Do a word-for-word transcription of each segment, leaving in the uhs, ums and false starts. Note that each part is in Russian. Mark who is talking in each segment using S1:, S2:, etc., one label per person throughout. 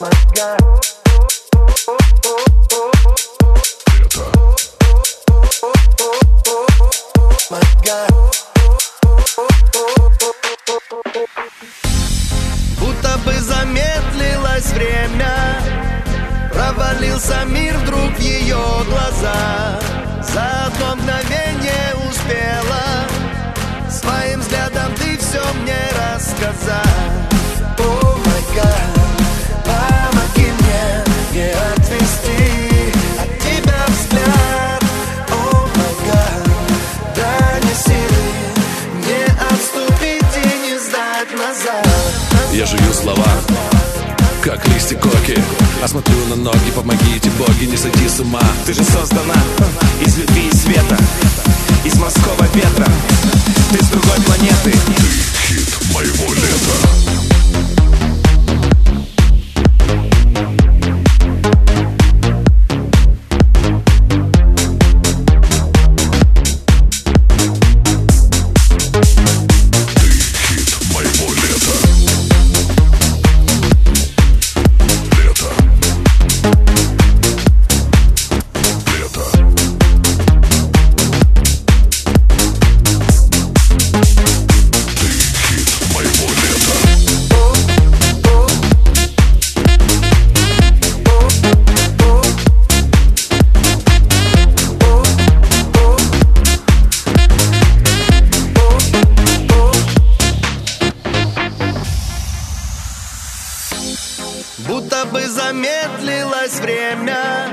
S1: Будто бы замедлилось время, провалился мир вдруг в ее глаза. За одно мгновение успела своим взглядом ты все мне рассказать. О май гад, помоги мне не отвести от тебя взгляд. О май гад, дай мне силы не отступить и не сдать назад.
S2: Я жую слова, как листья коки, а смотрю на ноги, помогите, боги, не сойди с ума.
S3: Ты же создана из любви и света, из морского ветра. Ты с другой планеты.
S2: Ты хит моего лета.
S1: Будто бы замедлилось время,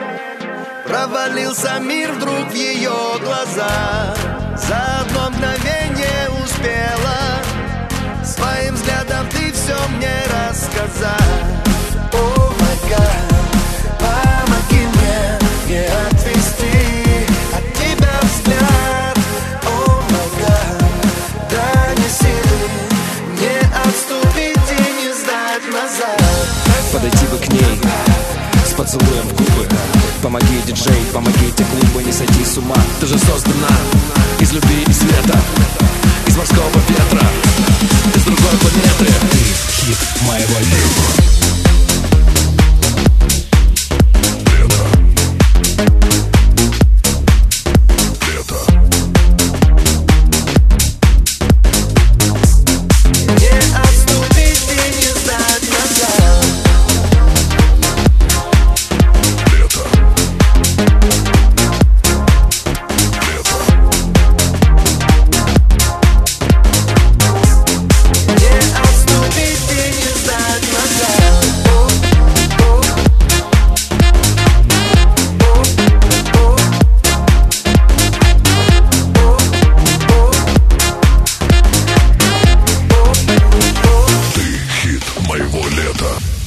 S1: провалился мир вдруг в ее глаза. За одно мгновение успела своим взглядом ты все мне рассказать. О май гад, помоги мне не отвести от тебя взгляд. О май гад, дай мне силы не отступить и не сдать назад.
S3: Подойти бы к ней с поцелуем в губы. Помоги, диджей, помогите клубы, не сойти с ума.
S2: Ты же создана из любви и света, из морского ветра. Ты с другой планеты.
S3: Ты хит моего лета.
S2: Моего лета.